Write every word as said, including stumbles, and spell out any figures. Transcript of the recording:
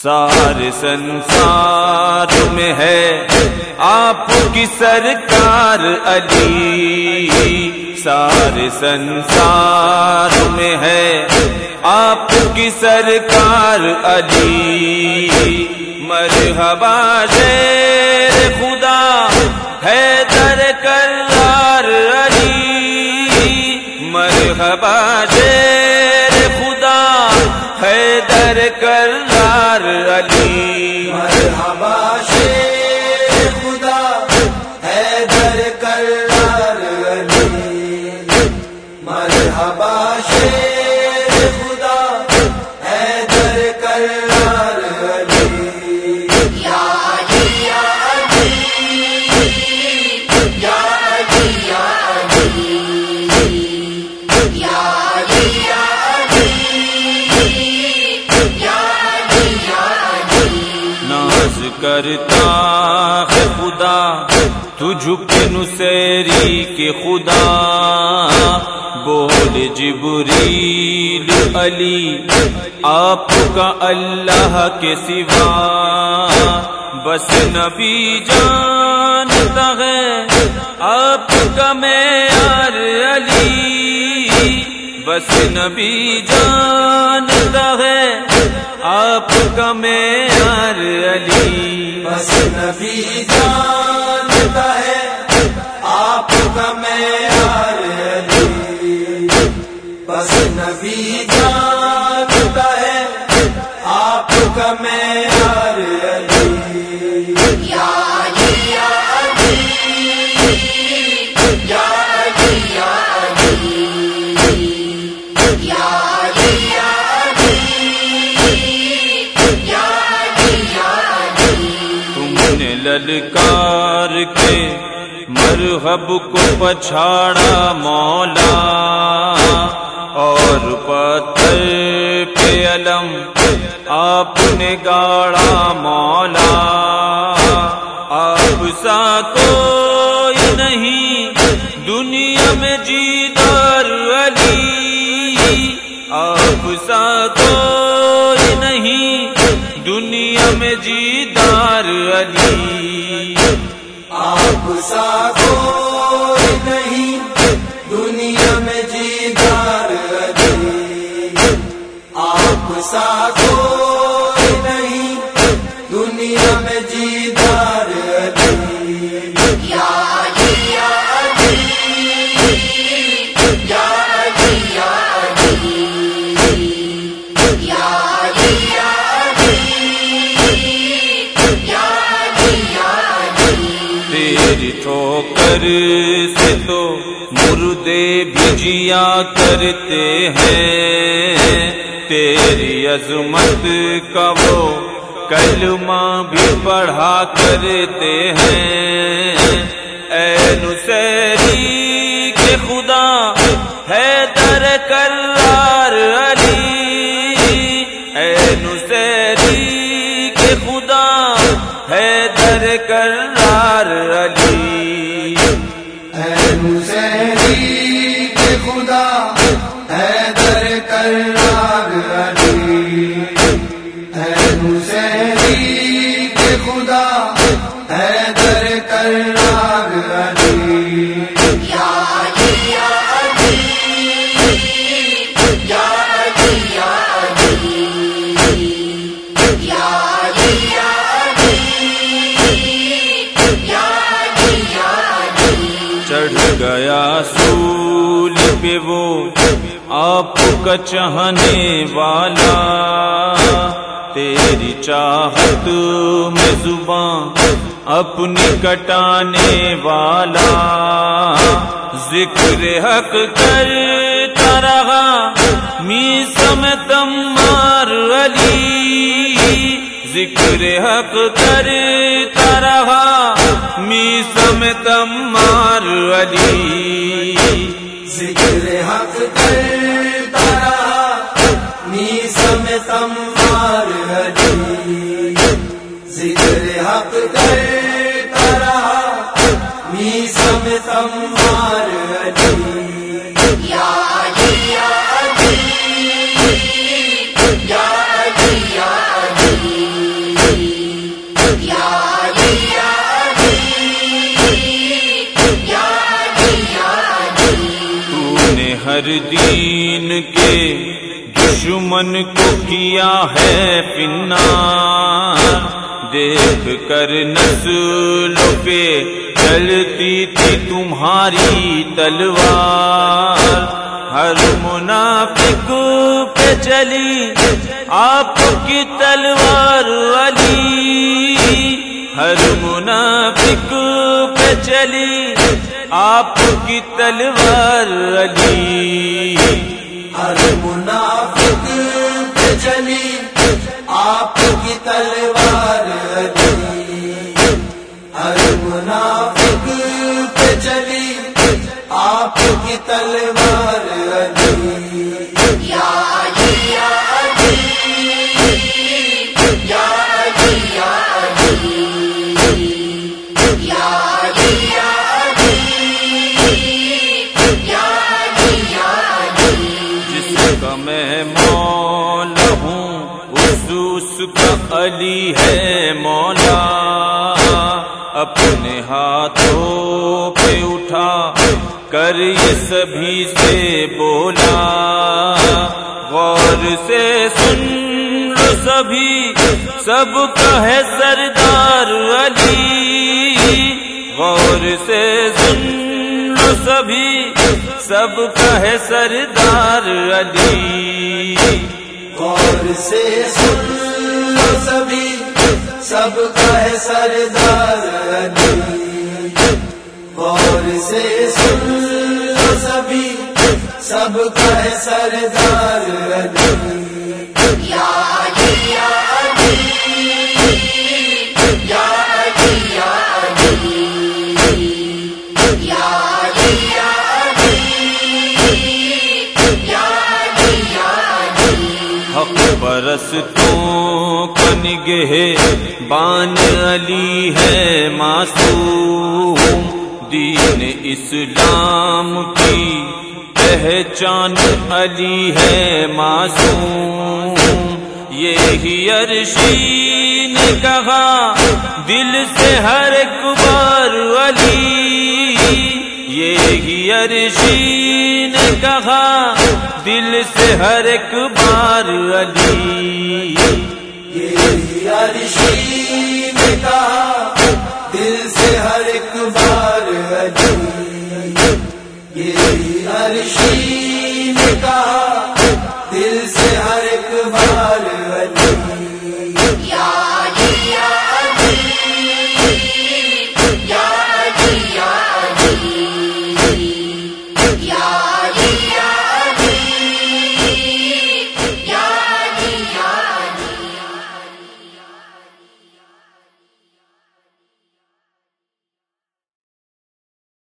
سارے سنسار میں ہے آپ کی سرکار علی، سارے سنسار میں ہے آپ کی سرکار علی، مرحبا شیر خدا حیدر کرار علی، مرحبا شیر خدا حیدر کرار علی، مرحبا شیر خدا حیدر کرار علی، مرحبا شیر خدا حیدر کرار علی، یا علی یا علی یا علی یا علی یا علی یا ناز کرتا ہے خدا تجھ کے نصیری کے خدا، بول جبریل علی آپ کا اللہ کے سوا، بس نبی جانتا ہے آپ کا معیار علی، بس نبی جانتا ہے آپ کا معیار علی، بس نبی جانتا ہے آپ کا معیار علی، بس نبی جانتا ہے آپ کا معیار علی، یا علی یا علی یا علی یا علی یا علی یا تم نے للکار کے مرحب کو پچھاڑا مولا، اور پتھر پہ علم آپ نے گاڑا مولا، آپ سا کوئی نہیں دنیا میں جیدار علی، آپ سا کوئی نہیں دنیا میں جیدار علی، آپ سا کوئی نہیں دنیا میں جیدار علی، آپ سا کوئی نہیں دنیا میں جیدار علی، یا علی یا علی یا علی یا علی یا علی یا تیری ٹھوکر سے تو مردے بھی جیا کرتے ہیں، تیری عظمت کا وہ کلمہ بھی پڑھا کرتے ہیں، اے نصیری کے خدا حیدر کرار علی، اے نصیری کے خدا حیدر کرار علی، اے نصیری کے خدا حیدر کرار علی، اے نصیری کے خدا حیدر کرار علی، یا علی یا علی یا علی یا علی یا علی یا چڑھ گیا سول پہ وہ آپ کا چاہنے والا، تیری چاہت میں زباں اپنی کٹانے والا، ذکر حق کرتا رہا میسم تمار علی، ذکر حق کرتا رہا میسم تمار علی، ذکر حق کرتا رہا میسم تمار علی، ذکر حق کرتا رہا میسم تمار علی، یا علی یا علی یا علی یا علی ہر دین کے دشمن کو کیا ہے فنار، دیکھ کر نسلوں پہ چلتی تھی تمہاری تلوار، ہر منافق پہ چلی آپ کی تلوار علی، ہر منافق پہ چلی آپ کی تلوار علی، ہر منافق پہ چلی آپ کی تلوار علی، ہر منافق پہ چلی آپ کی تلوار علی، یا علی یا علی یا علی یا علی یا علی یا علی یا علی یا علی، جس کا میں مولا ہوں اس اس کا علی ہے مولا، اپنے ہاتھوں پہ اٹھا کر یہ سبھی سے بولا، غور سے سن لو سبھی سب کا ہے سردار علی، غور سے سن لو سبھی سب کا ہے سردار علی، غور سے سن لو سبھی سب کا ہے سردار علی، غور سے سن لو سبھی سب کا ہے سردار علی، یا علی یا علی یا علی یا علی یا علی یا علی یا علی یا علی، حق پرستوں کا نگہ بان علی ہے معصوم، دین اسلام کی پہچان علی ہے معصوم، یہی عرشی نے کہا دل سے ہر ایک بار علی، یہی عرشی نے کہا دل سے ہر ایک بار علی، یہی عرشی نے کہا دل سے ہر ایک بار علی، یہی عرشی نے کہا